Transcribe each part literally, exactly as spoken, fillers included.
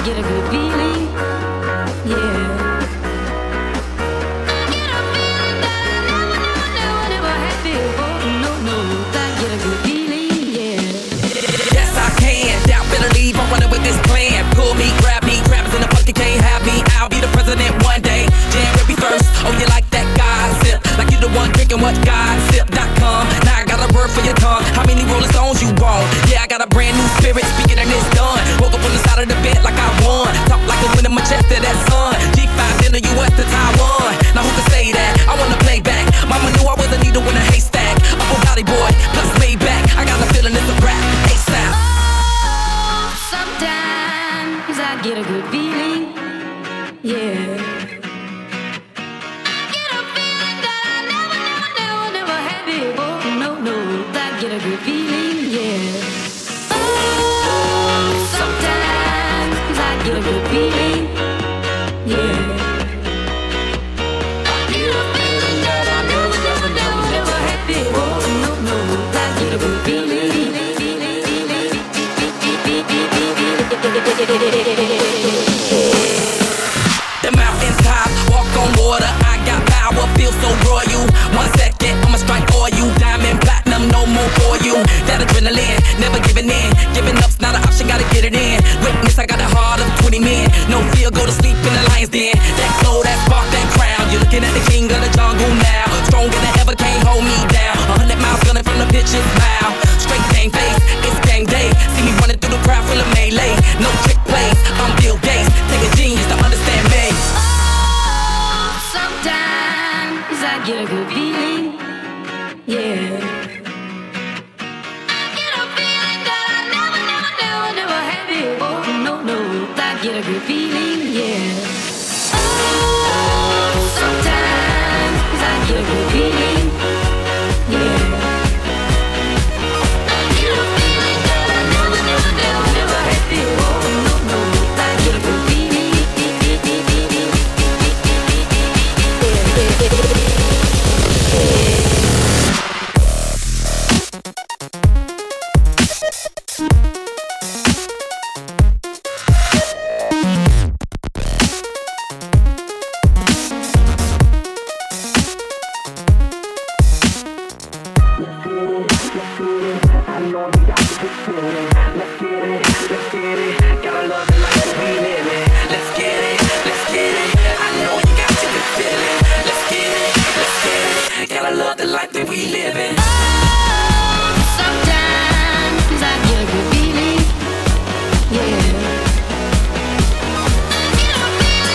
get a good feeling, yeah. I get a feeling that I never, never, never, never had before. No, no, I get a good feeling, yeah. Yes, I can. Doubt, better leave. I'm running with this plan. Pull me, grab me, crabs in the bucket, can't have me. I'll be the president one day. January first. Oh, you like that gossip? Like you the one drinking what gossip dot com. Now I got a word for your tongue. How many Rolling Stones you want? Yeah, I got a brand new spirit. Speaking and it's done. Woke up on the side of the bed like I won. Talk like a win in my chest to that sun. G five in the U S to Taiwan. Now who can say that? I wanna play back. Mama knew I was a needle in a haystack. A Bugatti boy, plus Maybach. I got a feeling it's a rap. ASAP. Oh, sometimes I get a good feeling, yeah. I get a feeling that I never, never, never, never had before. No, no, I get a good feeling, yeah. Oh, sometimes I get a good feeling, yeah. I get a feeling that I never, never, never, never had before. No, no, I get a good feeling. The mountain top, walk on water. I got power, feel so royal. One second, I'ma strike for you. Diamond, platinum, no more for you. That adrenaline, never giving in. Giving up's not an option, gotta get it in. Witness, I got the heart of twenty men. No fear, go to sleep in the lion's den. That glow, that spark, that crown. You're looking at the king of the jungle now. Stronger than ever, can't hold me down. A hundred miles gunning from the pitch's mouth. Straight game face, it's game day. See me running through the crowd full of melee. No trick plays, I'm Bill Gates. Take a genius to understand me. Oh, sometimes I get a good feeling, yeah. I get a feeling that I never, never, never, never had before. No, no, I get a good feeling, yeah. Oh, sometimes I get a good feeling, yeah. I get a feeling that I never, never, never, never had before. No, no, I get a good feeling.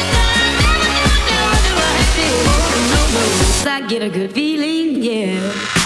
I get a good feeling, yeah.